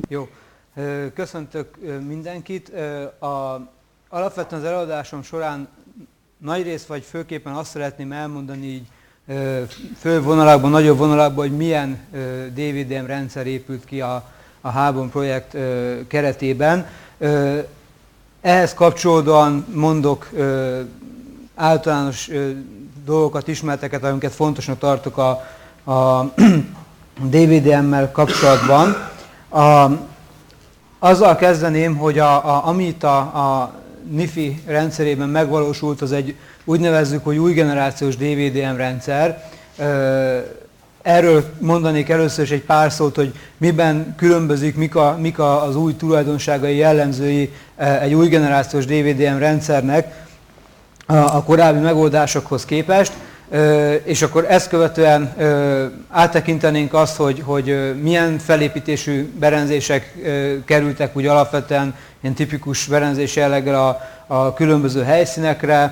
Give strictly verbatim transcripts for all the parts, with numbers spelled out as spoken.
Jó, köszöntök mindenkit. A, alapvetően az előadásom során nagyrészt vagy főképpen azt szeretném elmondani így fő vonalakban, nagyobb vonalakban, hogy milyen dé vé dé em rendszer épült ki a, a Háborn projekt keretében. Ehhez kapcsolódóan mondok általános dolgokat, ismereteket, amiket fontosnak tartok a, a dé vé dé emmel kapcsolatban. A, azzal kezdeném, hogy a, a, amit a, a nifi rendszerében megvalósult, az egy úgy nevezzük, hogy új generációs dé vé dé em rendszer. Erről mondanék először is egy pár szót, hogy miben különbözik, mik, a, mik az új tulajdonságai, jellemzői egy új generációs dé vé dé em rendszernek a korábbi megoldásokhoz képest. És akkor ezt követően áttekintenénk azt, hogy, hogy milyen felépítésű berendezések kerültek úgy alapvetően ilyen tipikus berendezés jelleggel a, a különböző helyszínekre.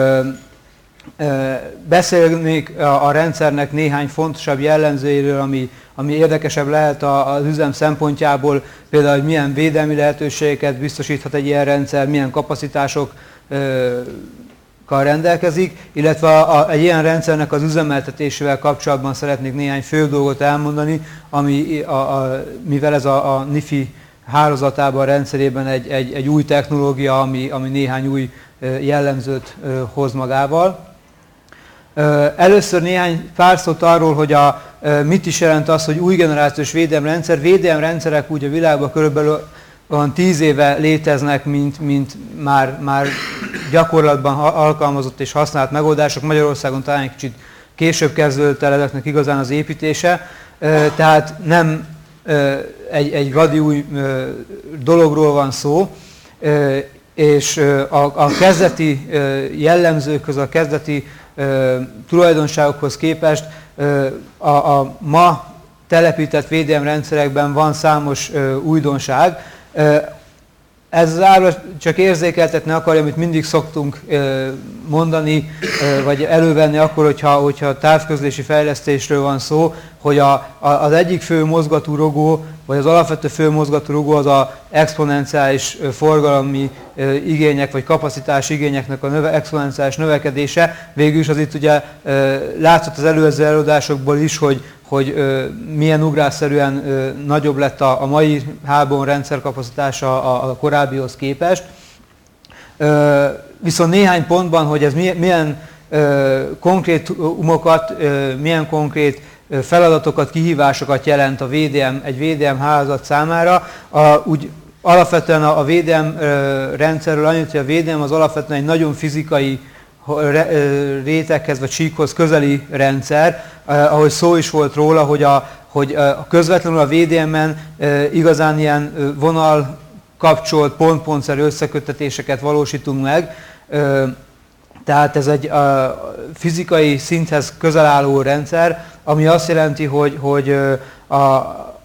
Beszélnék a, a rendszernek néhány fontosabb jellemzőiről, ami, ami érdekesebb lehet az üzem szempontjából, például, hogy milyen védelmi lehetőségeket biztosíthat egy ilyen rendszer, milyen kapacitások rendelkezik, illetve a, a, egy ilyen rendszernek az üzemeltetésével kapcsolatban szeretnék néhány fő dolgot elmondani, ami, a, a, mivel ez a, a nifi hálózatában, rendszerében egy, egy, egy új technológia, ami, ami néhány új jellemzőt hoz magával. Először néhány pár szót arról, hogy a, mit is jelent az, hogy új generációs védelemrendszer. Védelemrendszerek úgy a világban körülbelül olyan tíz éve léteznek, mint, mint már, már gyakorlatban alkalmazott és használt megoldások. Magyarországon talán egy kicsit később kezdődött el ezeknek igazán az építése, tehát nem egy, egy vadi új dologról van szó, és a, a kezdeti jellemzőkhöz, a kezdeti tulajdonságokhoz képest a, a ma telepített védelemrendszerekben van számos újdonság. Ez az ábra csak érzékeltetni akarja, amit mindig szoktunk mondani, vagy elővenni akkor, hogyha, hogyha távközlési fejlesztésről van szó, hogy a, a, az egyik fő mozgató rugó, vagy az alapvető fő mozgató rugó az az exponenciális forgalmi igények, vagy kapacitás igényeknek a növe, exponenciális növekedése. Végül is az itt ugye látszott az előző előadásokból is, hogy hogy ö, milyen ugrásszerűen ö, nagyobb lett a, a mai Háborn rendszerkapacitása a, a korábbihoz képest. Ö, viszont néhány pontban, hogy ez milyen, milyen ö, konkrétumokat, ö, milyen konkrét feladatokat, kihívásokat jelent a vé dé em, egy vé dé em hálózat számára. A, úgy alapvetően a, a vé dé em ö, rendszerről annyit, hogy a vé dé em az alapvetően egy nagyon fizikai réteghez vagy síkhoz közeli rendszer, eh, ahogy szó is volt róla, hogy, a, hogy a közvetlenül a vé dé emen eh, igazán ilyen vonal kapcsolt, pont-pontszerű összeköttetéseket valósítunk meg. Eh, tehát ez egy a fizikai szinthez közel álló rendszer, ami azt jelenti, hogy, hogy a,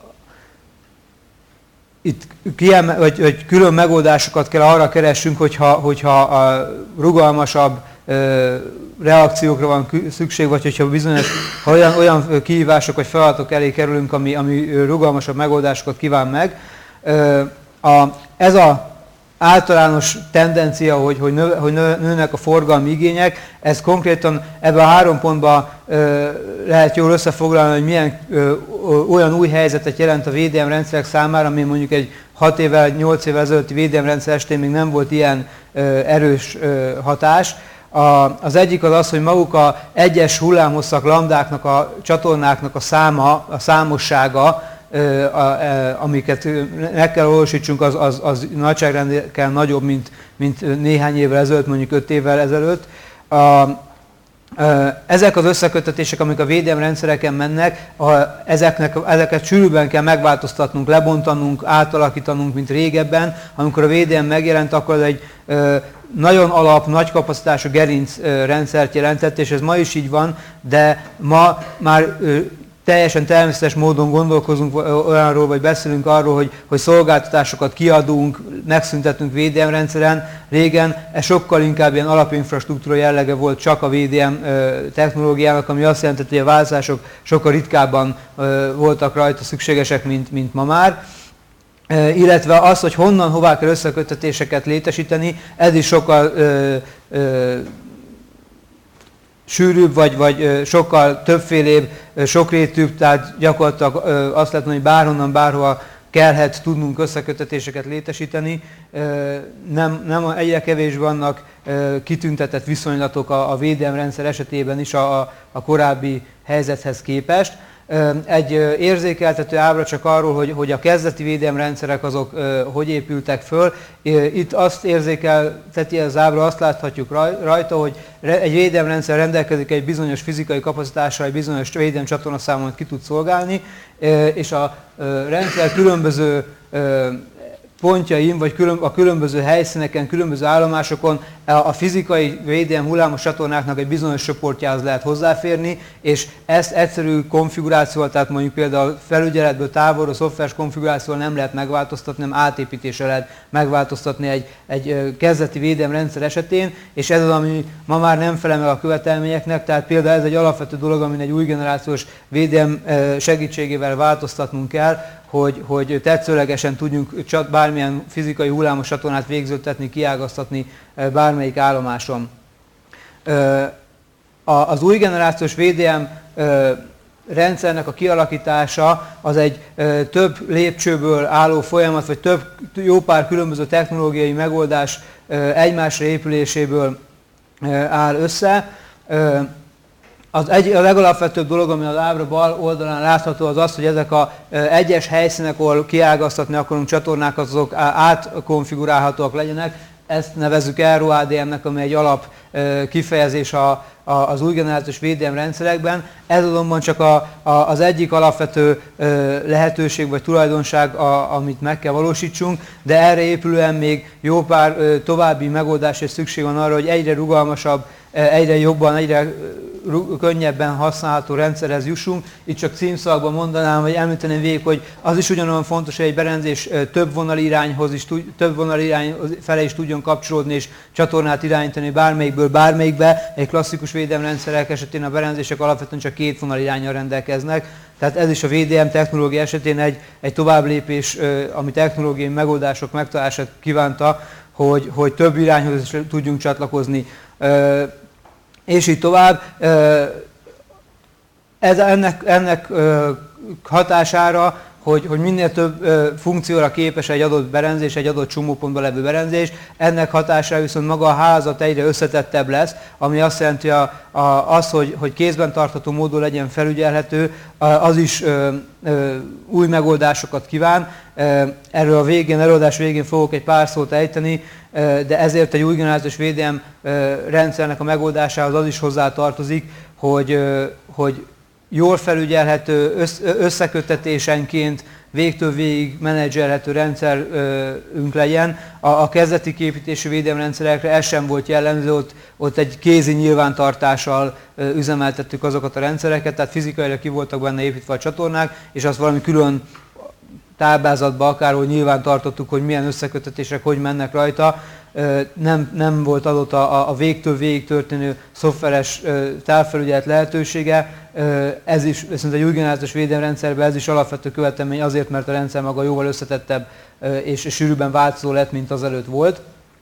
itt kiemel, vagy, vagy külön megoldásokat kell arra keressünk, hogyha, hogyha a rugalmasabb reakciókra van szükség, vagy hogyha bizonyos ha olyan, olyan kihívások vagy feladatok elé kerülünk, ami, ami rugalmasabb megoldásokat kíván meg. A, ez az általános tendencia, hogy, hogy, nő, hogy nőnek a forgalmi igények, ez konkrétan ebben a három pontban lehet jól összefoglalni, hogy milyen olyan új helyzetet jelent a vé dé em rendszerek számára, ami mondjuk egy hat évvel, nyolc évvel ezelőtti vé dé em rendszer estén még nem volt ilyen erős hatás. A, az egyik az az, hogy maguk az egyes hullámhosszak, lambdáknak, a csatornáknak a száma, a számossága, a, a, amiket meg kell valósítsunk, az, az, az nagyságrendekkel nagyobb, mint, mint néhány évvel ezelőtt, mondjuk öt évvel ezelőtt. A, ezek az összeköttetések, amik a vé dé em rendszereken mennek, a, ezeknek, ezeket sűrűbben kell megváltoztatnunk, lebontanunk, átalakítanunk, mint régebben. Amikor a vé dé em megjelent, akkor ez egy nagyon alap, nagy kapacitású gerinc rendszert jelentett, és ez ma is így van, de ma már teljesen természetes módon gondolkozunk olyanról, vagy beszélünk arról, hogy, hogy szolgáltatásokat kiadunk, megszüntetünk vé dé em rendszeren. Régen ez sokkal inkább ilyen alapinfrastruktúra jellege volt csak a vé dé em technológiának, ami azt jelenti, hogy a változások sokkal ritkábban voltak rajta szükségesek, mint, mint ma már. illetve az, hogy honnan, hová kell összeköttetéseket létesíteni, ez is sokkal ö, ö, sűrűbb, vagy, vagy sokkal többfélébb, sokrétűbb, tehát gyakorlatilag azt lehet mondani, hogy bárhonnan, bárhova kellhet tudnunk összeköttetéseket létesíteni. Nem, nem egyre kevés vannak kitüntetett viszonylatok a, a védelemrendszer esetében is a, a korábbi helyzethez képest. Egy érzékeltető ábra csak arról, hogy, hogy a kezdeti védelemrendszerek azok hogy épültek föl. Itt azt érzékelteti az ábra, azt láthatjuk rajta, hogy egy védelemrendszer rendelkezik egy bizonyos fizikai kapacitással, egy bizonyos védelemcsatornaszámot ki tud szolgálni, és a rendszer különböző pontjain, vagy a különböző helyszíneken, különböző állomásokon a fizikai védelem hullámos csatornáknak egy bizonyos csoportjához lehet hozzáférni, és ezt egyszerű konfigurációval, tehát mondjuk például felügyeletből távolról, szoftveres konfigurációval nem lehet megváltoztatni, nem átépítésre lehet megváltoztatni egy, egy kezdeti védelemrendszer esetén, és ez az, ami ma már nem felel meg a követelményeknek, tehát például ez egy alapvető dolog, amin egy új generációs védelem segítségével változtatnunk kell, hogy, hogy tetszőlegesen tudjunk csak bármilyen fizikai hullámos csatornát végződtetni, kiágaztatni bármelyik állomáson. Az új generációs védelem rendszernek a kialakítása az egy több lépcsőből álló folyamat, vagy több jó pár különböző technológiai megoldás egymásra épüléséből áll össze. Az egy, a legalapvetőbb dolog, ami az ábra bal oldalán látható, az az, hogy ezek az egyes helyszínek, ahol kiágaztatni akarunk csatornákat, azok átkonfigurálhatóak legyenek. Ezt nevezzük er o á dé em-nek, ami egy alap kifejezés a, a, az új generációs védelemrendszerekben. Ez azonban csak a, a, az egyik alapvető lehetőség vagy tulajdonság, a, amit meg kell valósítsunk, de erre épülően még jó pár további megoldás és szükség van arra, hogy egyre rugalmasabb, egyre jobban, egyre könnyebben használható rendszerhez jussunk. Itt csak címszavakban mondanám, vagy említeném végig, hogy az is ugyanolyan fontos, hogy egy berendezés több vonalirányhoz is, több vonalirány fele is tudjon kapcsolódni, és csatornát irányítani bármelyikből bármelyikbe. Egy klasszikus védelemrendszerek esetén a berendezések alapvetően csak két vonaliránnyal rendelkeznek. Tehát ez is a védelem technológia esetén egy, egy továbblépés, ami technológiai megoldások megtalálását kívánta, hogy, hogy több irányhoz is tudjunk csatlakozni. És így tovább. Ez, ennek, ennek hatására, hogy, hogy minél több funkcióra képes egy adott berendezés, egy adott csomópontban levő berendezés, ennek hatására viszont maga a hálózat egyre összetettebb lesz, ami azt jelenti, a, a, az, hogy, hogy kézben tartható módon legyen felügyelhető, az is ö, ö, új megoldásokat kíván. Erről a végén, előadás végén fogok egy pár szót ejteni, de ezért egy új generációs védelem rendszernek a megoldásához az is hozzá tartozik, hogy, hogy jól felügyelhető, összeköttetésenként végtől végig menedzselhető rendszerünk legyen. A, a kezdeti képítésű védelemrendszerekre ez sem volt jellemző, ott, ott egy kézi nyilvántartással üzemeltettük azokat a rendszereket, tehát fizikailag ki voltak benne építve a csatornák, és azt valami külön táblázatban akárhol nyilván tartottuk, hogy milyen összekötetések hogy mennek rajta. Nem, nem volt adott a, a végtől végig történő szoftveres távfelügyelet lehetősége. Ez is, viszont egy új generációs védelemrendszerben ez is alapvető követelmény azért, mert a rendszer maga jóval összetettebb és sűrűbben változó lett, mint az előtt volt.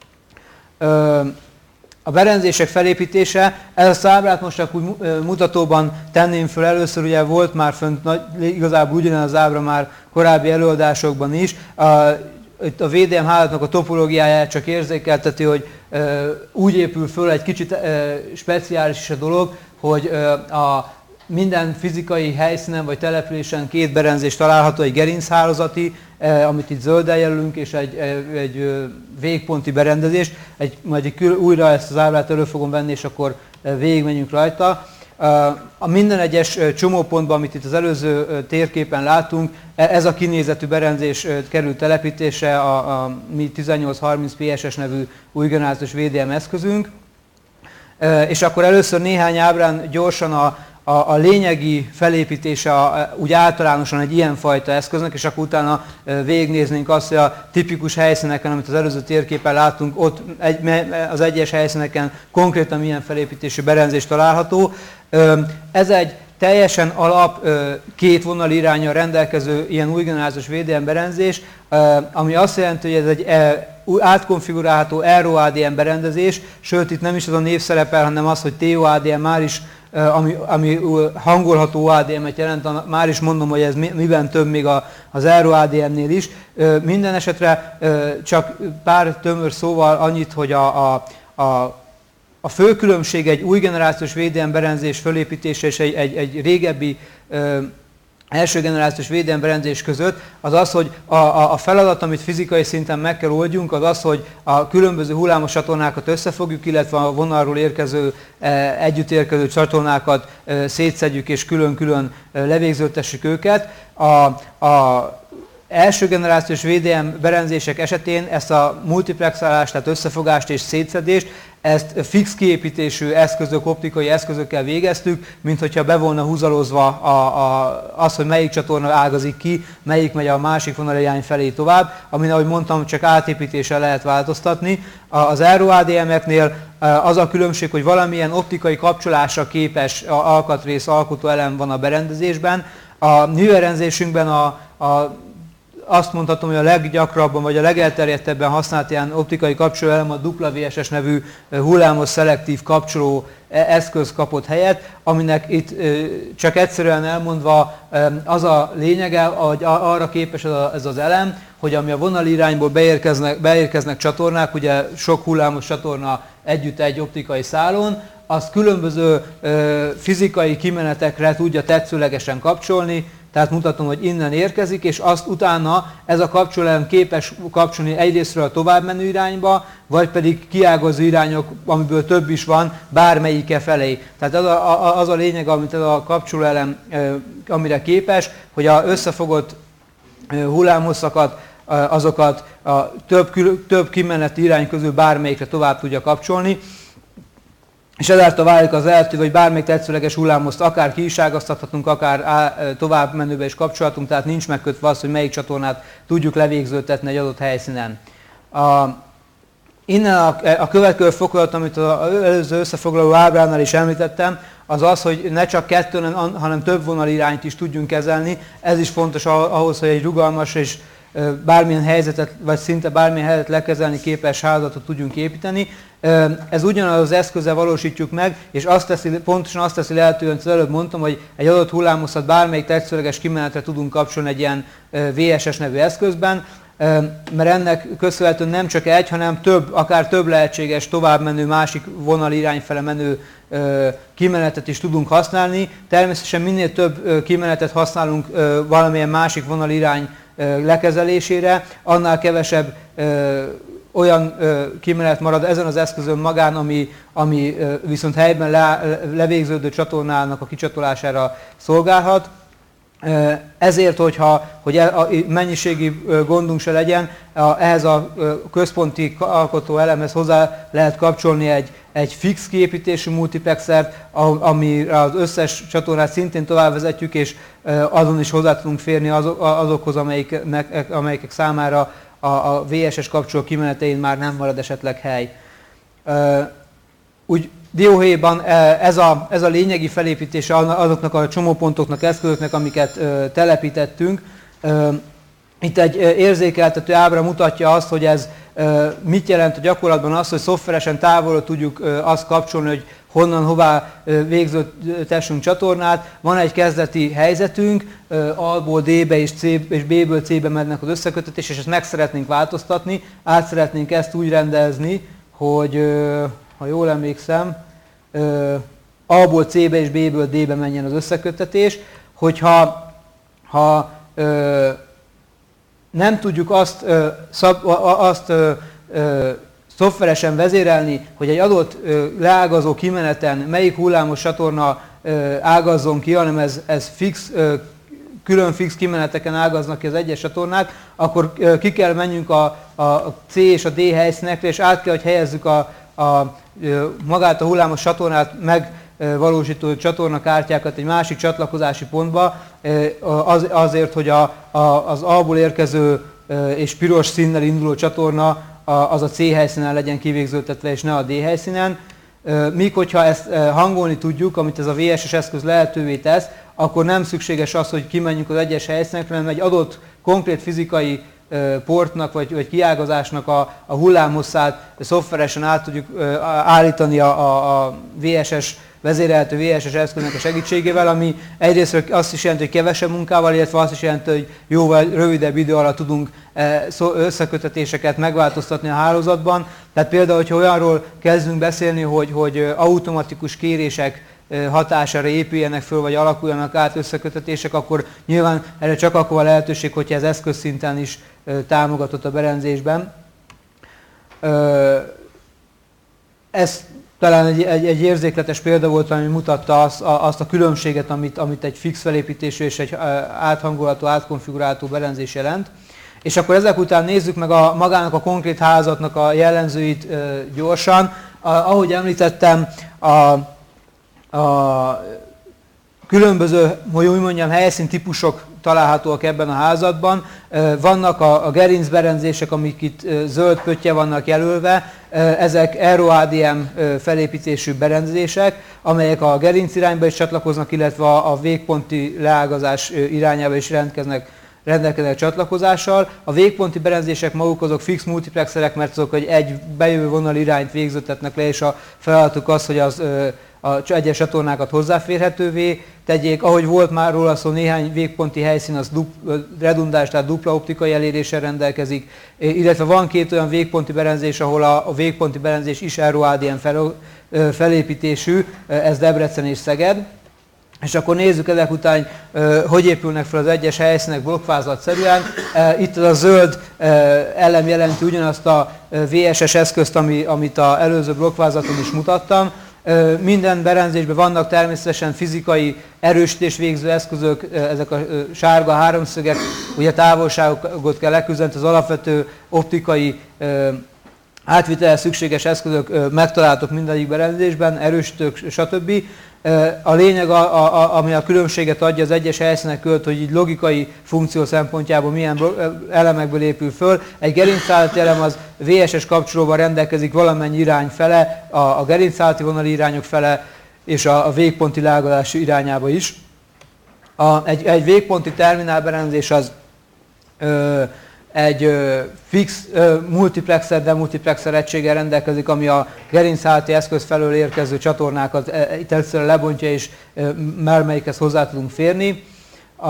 A berendezések felépítése, ez a szábrát most csak úgy mutatóban tenném föl először, ugye volt már fönt igazából ugyanaz az ábra már korábbi előadásokban is. A, itt a védelem hálózatnak a topológiáját csak érzékelteti, hogy e, úgy épül föl, egy kicsit e, speciális is a dolog, hogy e, a minden fizikai helyszínen vagy településen két berendezés található, egy gerinchálózati, e, amit itt zölddel jelölünk, és egy, egy, egy végponti berendezés. Egy, majd egy kül, újra ezt az ábrát elő fogom venni, és akkor végigmenjünk rajta. A minden egyes csomópontban, amit itt az előző térképen látunk, ez a kinézetű berendezés kerül telepítésre a, a mi tizennyolc harminc pé es es nevű új generációs védelem eszközünk. És akkor először néhány ábrán gyorsan a, a, a lényegi felépítése a, úgy általánosan egy ilyenfajta eszköznek, és akkor utána végignéznénk azt, hogy a tipikus helyszíneken, amit az előző térképen látunk, ott egy, az egyes helyszíneken konkrétan milyen felépítésű berendezés található. Ez egy teljesen alap két vonaliránnyal rendelkező ilyen új generációs védelemberendezés, ami azt jelenti, hogy ez egy átkonfigurálható er o á dé em berendezés, sőt itt nem is az a név szerepel, hanem az, hogy té o á dé em már is, ami, ami hangolható o á dé em-et jelent, már is mondom, hogy ez miben több még az er o á dé em-nél is. Minden esetre csak pár tömör szóval annyit, hogy a, a, a A fő különbség egy új generációs védelemberendezés fölépítése és egy, egy, egy régebbi ö, első generációs védelemberendezés között az az, hogy a, a, a feladat, amit fizikai szinten meg kell oldjunk, az az, hogy a különböző hullámos csatornákat összefogjuk, illetve a vonalról érkező, e, együtt érkező csatornákat e, szétszedjük és külön-külön e, levégződtessük őket. A, a első generációs védelemberendezések esetén ezt a multiplexálást, tehát összefogást és szétszedést, ezt fix kiépítésű eszközök, optikai eszközökkel végeztük, mint hogyha be volna húzalozva a, a, az, hogy melyik csatorna ágazik ki, melyik megy a másik vonalirány felé tovább, amin, ahogy mondtam, csak átépítéssel lehet változtatni. Az er o á dé em-eknél az a különbség, hogy valamilyen optikai kapcsolásra képes alkatrész, alkotóelem van a berendezésben. A mi berendezésünkben a, a azt mondhatom, hogy a leggyakrabban vagy a legelterjedtebben használt ilyen optikai kapcsolóelem a dupla vé es es nevű hullámos szelektív kapcsoló eszköz kapott helyet, aminek itt csak egyszerűen elmondva az a lényege, hogy arra képes ez az elem, hogy ami a vonalirányból beérkeznek, beérkeznek csatornák, ugye sok hullámos csatorna együtt egy optikai szálon, azt különböző fizikai kimenetekre tudja tetszőlegesen kapcsolni. Tehát mutatom, hogy innen érkezik, és azt utána ez a kapcsolóelem képes kapcsolni egyrésztről a továbbmenő irányba, vagy pedig kiágazó irányok, amiből több is van, bármelyike felé. Tehát az a, az a lényeg, amit ez a kapcsolóelem amire képes, hogy az összefogott hullámhosszakat, azokat a több, több kimeneti irány közül bármelyikre tovább tudja kapcsolni. És ezáltal válik az lehetővé, hogy bármelyik tetszőleges hullámhozt akár ki is ágaztathatunk, akár tovább menőbe is kapcsolhatunk, tehát nincs megkötve az, hogy melyik csatornát tudjuk levégződtetni egy adott helyszínen. A, innen a, a következő fokozat, amit az előző összefoglaló ábránál is említettem, az az, hogy ne csak kettőn, hanem több vonalirányt is tudjunk kezelni. Ez is fontos ahhoz, hogy egy rugalmas és bármilyen helyzetet, vagy szinte bármilyen helyzetet lekezelni képes hálózatot tudjunk építeni. Ez ugyanaz az eszközzel valósítjuk meg, és azt teszi, pontosan azt teszi lehetően, hogy az előbb mondtam, hogy egy adott hullámhosszat bármelyik tetszőleges kimenetre tudunk kapcsolni egy ilyen vé es es nevű eszközben, mert ennek köszönhetően nem csak egy, hanem több, akár több lehetséges továbbmenő, másik vonalirány fele menő kimenetet is tudunk használni. Természetesen minél több kimenetet használunk valamilyen másik vonalirány lekezelésére, annál kevesebb olyan ö, kimenet marad ezen az eszközön magán, ami, ami ö, viszont helyben le, levégződő csatornának a kicsatolására szolgálhat. Ezért, hogyha, hogy a mennyiségi gondunk se legyen, ehhez a központi alkotó elemhez hozzá lehet kapcsolni egy, egy fix kiépítésű multiplexert, ami az összes csatornát szintén tovább vezetjük, és azon is hozzá tudunk férni azokhoz, amelyiknek, amelyikek számára a, a vé es es kapcsoló kimenetein már nem marad esetleg hely. Úgy dióhéjban ez a, ez a lényegi felépítése azoknak a csomópontoknak, eszközöknek, amiket telepítettünk. Itt egy érzékeltető ábra mutatja azt, hogy ez mit jelent a gyakorlatban az, hogy szoftveresen távolról tudjuk azt kapcsolni, hogy honnan, hová végződtessünk csatornát. Van egy kezdeti helyzetünk, A-ból D-be és, C, és B-ből C-be mennek az összekötetés, és ezt meg szeretnénk változtatni. Át szeretnénk ezt úgy rendezni, hogy, ha jól emlékszem, A-ból C-be és B-ből D-be menjen az összekötetés. Hogyha ha, nem tudjuk azt, szab, azt szoftveresen vezérelni, hogy egy adott leágazó kimeneten melyik hullámos csatorna ágazzon ki, hanem ez, ez fix, külön fix kimeneteken ágaznak ki az egyes csatornák, akkor ki kell menjünk a, a C és a D helyszínekre, és át kell, hogy helyezzük a, a, magát a hullámos csatornát megvalósító csatornakártyákat egy másik csatlakozási pontba, az, azért, hogy a, a, az A-ból érkező és piros színnel induló csatorna az a C helyszínen legyen kivégződtetve, és ne a D helyszínen. Míg hogyha ezt hangolni tudjuk, amit ez a vé es es eszköz lehetővé tesz, akkor nem szükséges az, hogy kimenjünk az egyes helyszínekre, hanem egy adott konkrét fizikai portnak vagy, vagy kiágazásnak a, a hullámhosszát szoftveresen át tudjuk állítani a, a, a vé es es vezérelhető vé es es eszköznek a segítségével, ami egyrészt azt is jelenti, hogy kevesebb munkával, illetve azt is jelenti, hogy jóval rövidebb idő alatt tudunk összekötetéseket megváltoztatni a hálózatban. Tehát például, hogyha olyanról kezdünk beszélni, hogy, hogy automatikus kérések hatására épüljenek föl, vagy alakuljanak át összekötetések, akkor nyilván erre csak akkor van lehetőség, hogyha ez eszközszinten is támogatott a berendezésben. Ez talán egy, egy, egy érzékletes példa volt, ami mutatta azt a, azt a különbséget, amit, amit egy fix felépítésű és egy áthangolható, átkonfigurálható berendezés jelent. És akkor ezek után nézzük meg a, magának a konkrét hálózatnak a jellemzőit e, gyorsan. A, ahogy említettem, a A különböző, hogy úgy mondjam, helyszíntípusok találhatóak ebben a házatban. Vannak a, a gerincberendezések, amik itt zöld pöttye vannak jelölve, ezek EuroADM felépítésű berendezések, amelyek a gerinc irányba is csatlakoznak, illetve a, a végponti leágazás irányába is rendelkeznek, rendelkeznek csatlakozással. A végponti berendezések maguk azok fix multiplexerek, mert azok egy, egy bejövő vonal irányt végződtetnek le, és a feladatuk az, hogy az a egyes csatornákat hozzáférhetővé tegyék. Ahogy volt már róla szó, néhány végponti helyszín az redundáns, tehát dupla optikai eléréssel rendelkezik, illetve van két olyan végponti berendezés, ahol a, a végponti berendezés is EuroADM fel, felépítésű, ez Debrecen és Szeged. És akkor nézzük ezek után, hogy épülnek fel az egyes helyszínek blokkvázlatszerűen. Itt a zöld elem jelenti ugyanazt a vé es es eszközt, amit az előző blokkvázlaton is mutattam. Minden berendezésben vannak természetesen fizikai erősítés végző eszközök, ezek a sárga háromszögek, ugye távolságokat kell leküzdeni, az alapvető optikai átvitelhez szükséges eszközök megtalálhatók mindegyik berendezésben, erősítők, stb. A lényeg, a, a, ami a különbséget adja az egyes helyszínek között, hogy így logikai funkció szempontjából milyen elemekből épül föl. Egy gerincállati elem az vé es es kapcsolóval rendelkezik valamennyi irány fele, a, a gerincállati vonali irányok fele és a, a végponti leágazás irányába is. A, egy, egy végponti terminálberendezés az ö, egy ö, fix ö, multiplexer, demultiplexer egységgel rendelkezik, ami a gerincállati eszköz felől érkező csatornákat e, itt egyszerűen lebontja, és melyikhez hozzá tudunk férni. A,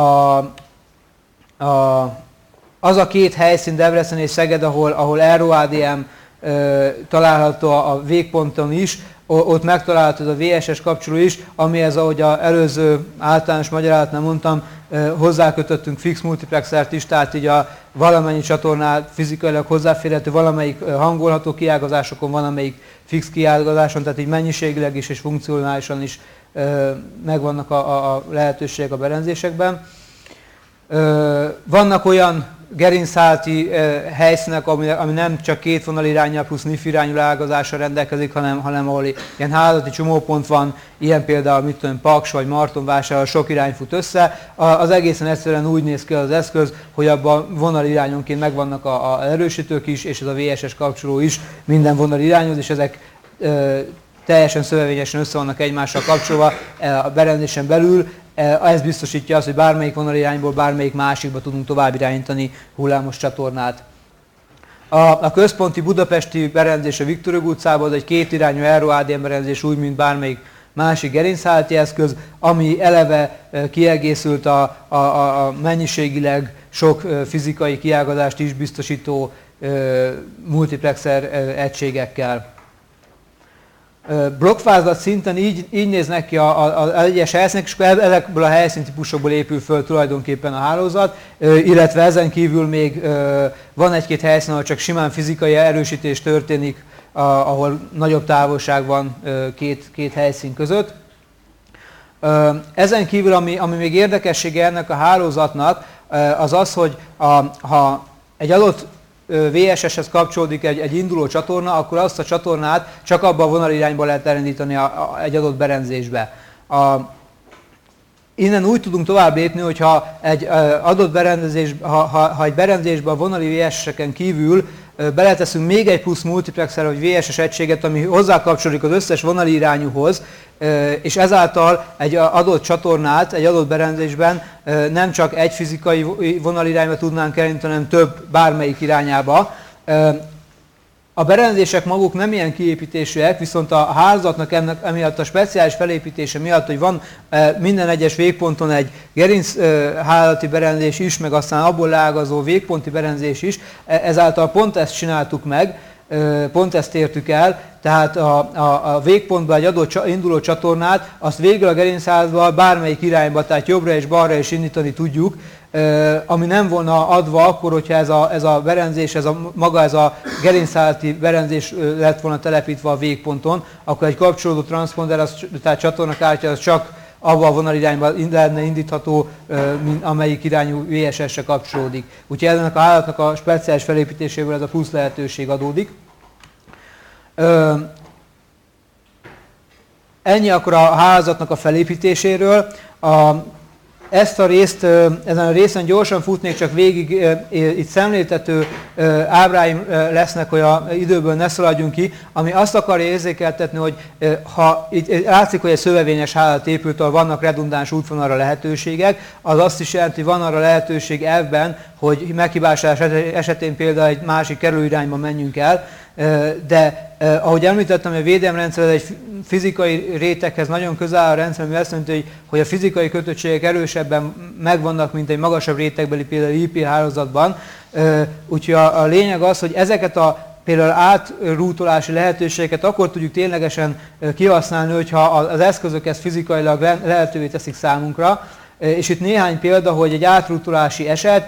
a, az a két helyszín, Debrecen és Szeged, ahol, ahol EuroADM ö, található a, a végponton is, ott megtalálható a vé es es kapcsoló is, amihez, ahogy az előző általános magyarázatnál mondtam, hozzákötöttünk fix multiplexert is, tehát így a valamennyi csatornát fizikailag hozzáférhető, valamelyik hangolható kiágazásokon, valamelyik fix kiágazáson, tehát így mennyiségileg is és funkcionálisan is megvannak a, a, a lehetőségek a berendezésekben. Vannak olyan gerincállati helyszínek, ami, ami nem csak két vonal iránnyal plusz NIF irányú leágazással rendelkezik, hanem, hanem ahol ilyen hálózati csomópont van, ilyen például mit tudom, Paks vagy Martonvásárhely, sok irány fut össze. Az egészen egyszerűen úgy néz ki az eszköz, hogy abban vonal irányonként megvannak az erősítők is, és ez a vé es es kapcsoló is minden vonal irányhoz, és ezek e, teljesen szövevényesen össze vannak egymással kapcsolva a berendezésen belül. Ez biztosítja azt, hogy bármelyik vonalirányból bármelyik másikba tudunk tovább irányítani hullámos csatornát. A, a központi budapesti berendezés a Viktor Hugo utcában az egy kétirányú EuroADM berendezés, úgy, mint bármelyik másik gerincállati eszköz, ami eleve kiegészült a, a, a mennyiségileg sok fizikai kiágazást is biztosító multiplexer egységekkel. Blokkvázlat szinten így, így néznek ki az egyes helyszínek, és akkor ezekből a helyszíntípusokból épül föl tulajdonképpen a hálózat, illetve ezen kívül még van egy-két helyszín, ahol csak simán fizikai erősítés történik, ahol nagyobb távolság van két, két helyszín között. Ezen kívül, ami, ami még érdekessége ennek a hálózatnak, az az, hogy a, ha egy adott vé es eshez kapcsolódik egy, egy induló csatorna, akkor azt a csatornát csak abban a vonalirányba lehet elindítani a, a, egy adott berendezésbe. A, innen úgy tudunk tovább lépni, hogyha egy a, adott berendezés, ha, ha, ha egy berendezésben a vonali vé es eseken kívül beleteszünk még egy plusz multiplexer vagy vé es es egységet, ami hozzákapcsolódik az összes vonalirányúhoz, és ezáltal egy adott csatornát, egy adott berendezésben nem csak egy fizikai vonalirányba tudnánk elindítani, hanem több bármelyik irányába. A berendezések maguk nem ilyen kiépítésűek, viszont a hálózatnak ennek emiatt a speciális felépítése miatt, hogy van minden egyes végponton egy gerinc hálózati berendezés is, meg aztán abból leágazó végponti berendezés is, ezáltal pont ezt csináltuk meg, pont ezt értük el, tehát a, a, a végpontban egy adott induló csatornát, azt végül a gerinchálózatban bármelyik irányba, tehát jobbra és balra is indítani tudjuk, ami nem volna adva akkor, hogyha ez a, ez a berendezés, ez a, maga ez a gerinchálózati berendezés lett volna telepítve a végponton, akkor egy kapcsolódó transponder, az, tehát csatornakártya, az csak abban a vonalirányban lenne indítható, amelyik irányú vé es es-re kapcsolódik. Úgyhogy ennek a hálózatnak a speciális felépítéséből ez a plusz lehetőség adódik. Ennyi akkor a hálózatnak a felépítéséről. A, ezt a részt, ezen a részen gyorsan futnék csak végig, itt szemléltető ábráim lesznek, hogy a időből ne szaladjunk ki, ami azt akarja érzékeltetni, hogy ha itt látszik, hogy egy szövevényes hálózat épült, ahol vannak redundáns útvonalra lehetőségek, az azt is jelenti, hogy van arra lehetőség elvben, hogy meghibásodás esetén például egy másik kerülőirányba menjünk el, de ahogy említettem, a védelemrendszer egy fizikai réteghez nagyon közel áll a rendszer, ami azt jelenti, hogy a fizikai kötöttségek erősebben megvannak, mint egy magasabb rétegbeli, például i pé hálózatban. Úgyhogy a, a lényeg az, hogy ezeket a például átrútolási lehetőségeket akkor tudjuk ténylegesen kihasználni, hogyha az eszközök ezt fizikailag lehetővé teszik számunkra. És itt néhány példa, hogy egy átrútolási eset,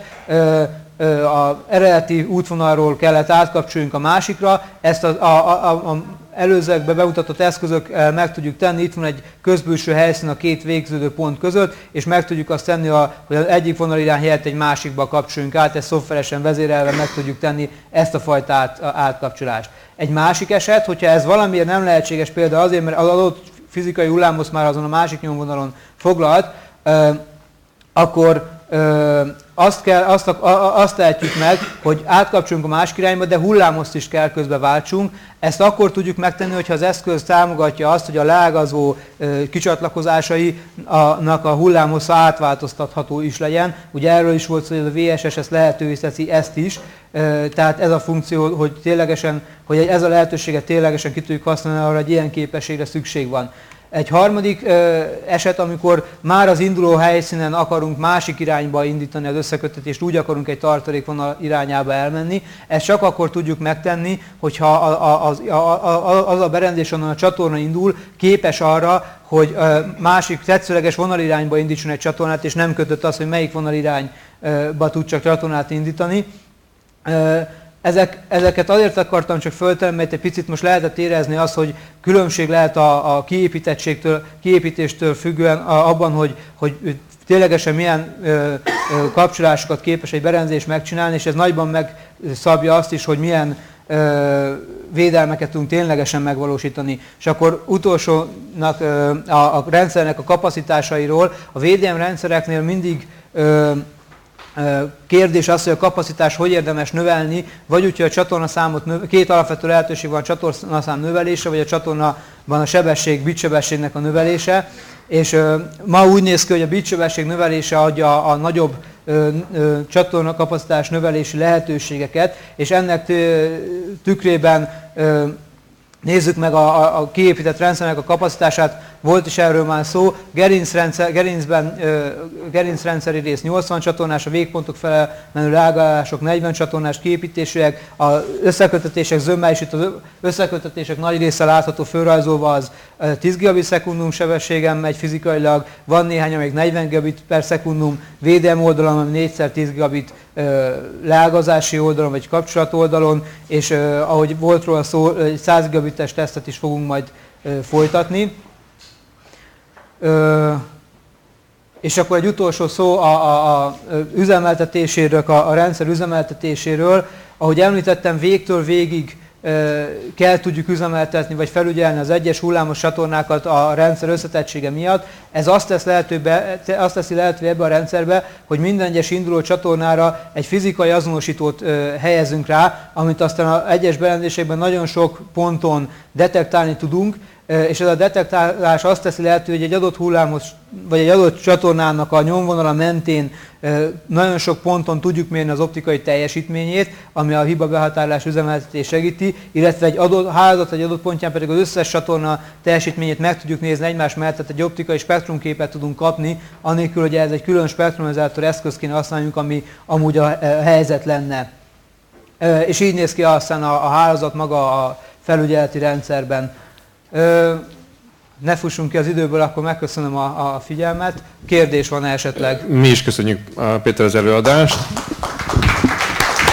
az eredeti útvonalról kellett átkapcsoljunk a másikra, ezt az a, a, a előzőekben bemutatott eszközök meg tudjuk tenni, itt van egy közbülső helyszín a két végződő pont között, és meg tudjuk azt tenni, hogy az egyik vonalirány helyett egy másikba kapcsoljunk át, ezt szoftveresen vezérelve meg tudjuk tenni ezt a fajta át, átkapcsolást. Egy másik eset, hogyha ez valamiért nem lehetséges, például azért, mert az adott fizikai hullámhossz már azon a másik nyomvonalon foglalt, akkor azt, kell, azt, azt tehetjük meg, hogy átkapcsolunk a másik irányba, de hullámhoszt is kell közbe váltsunk. Ezt akkor tudjuk megtenni, hogyha az eszköz támogatja azt, hogy a leágazó kicsatlakozásainak a hullámhossza átváltoztatható is legyen. Ugye erről is volt szó, hogy a vé es es ezt lehetővé teszi ezt is. Tehát ez a funkció, hogy, ténylegesen, hogy ez a lehetőséget ténylegesen ki tudjuk használni, arra egy ilyen képességre szükség van. Egy harmadik ö, eset, amikor már az induló helyszínen akarunk másik irányba indítani az összeköttetést, úgy akarunk egy tartalékvonal irányába elmenni, ezt csak akkor tudjuk megtenni, hogyha az a, a, a, az a berendezés, onnan a csatorna indul, képes arra, hogy ö, másik tetszőleges vonalirányba indítson egy csatornát, és nem kötött az, hogy melyik vonalirányba tud csak csatornát indítani. Ö, Ezek, ezeket azért akartam csak föltenni, mert egy picit most lehetett érezni azt, hogy különbség lehet a, a kiépítettségtől, kiépítéstől függően abban, hogy, hogy ténylegesen milyen ö, ö, kapcsolásokat képes egy berendezés megcsinálni, és ez nagyban megszabja azt is, hogy milyen ö, védelmeket tudunk ténylegesen megvalósítani. És akkor utolsónak ö, a, a rendszernek a kapacitásairól, a védelemrendszereknél mindig ö, kérdés az, hogy a kapacitás hogy érdemes növelni, vagy úgy, hogy a csatornaszámot növ... két alapvető lehetőség van, a csatornaszám növelése, vagy a csatornaban a sebesség, bitsebességnek a növelése. És ö, ma úgy néz ki, hogy a bitsebesség növelése adja a, a nagyobb ö, ö, csatornakapacitás növelési lehetőségeket, és ennek tükrében ö, nézzük meg a, a, a kiépített rendszernek a kapacitását, volt is erről már szó, gerincrendszer, gerincben, ö, gerincrendszeri rész nyolcvan csatornás, a végpontok fele menő rágálások negyven csatornás kiépítésűek, az összekötetések zömmel, és itt az összekötetések nagy része látható fölrajzolva, az tíz gigabit szekundum sebességen megy fizikailag, van néhány, amelyik negyven gigabit per szekundum, védelmi oldalon, ami négyszer tíz gigabit ö, leágazási oldalon, vagy kapcsolat oldalon, és ö, ahogy volt róla szó, egy száz gigabites tesztet is fogunk majd ö, folytatni. Ö, és akkor egy utolsó szó a, a, a üzemeltetéséről, a, a rendszer üzemeltetéséről. Ahogy említettem, végtől végig kell tudjuk üzemeltetni, vagy felügyelni az egyes hullámos csatornákat a rendszer összetettsége miatt. Ez azt, tesz lehetőbe, azt teszi lehetővé ebbe a rendszerbe, hogy minden egyes induló csatornára egy fizikai azonosítót helyezünk rá, amit aztán az egyes berendezésekben nagyon sok ponton detektálni tudunk, és ez a detektálás azt teszi lehetővé, hogy egy adott hullámos, vagy egy adott csatornának a nyomvonala mentén nagyon sok ponton tudjuk mérni az optikai teljesítményét, ami a hibabehatárolás üzemeltetést segíti, illetve egy adott hálózat, egy adott pontján pedig az összes csatorna teljesítményét meg tudjuk nézni egymás mellett, tehát egy optikai spektrumképet tudunk kapni, anélkül, hogy ez egy külön spektrumanizátor eszköz kéne használjunk, ami amúgy a helyzet lenne. És így néz ki aztán a, a hálózat maga a felügyeleti rendszerben. Ne fussunk ki az időből, akkor megköszönöm a, a figyelmet. Kérdés van esetleg? Mi is köszönjük, Péter, az előadást.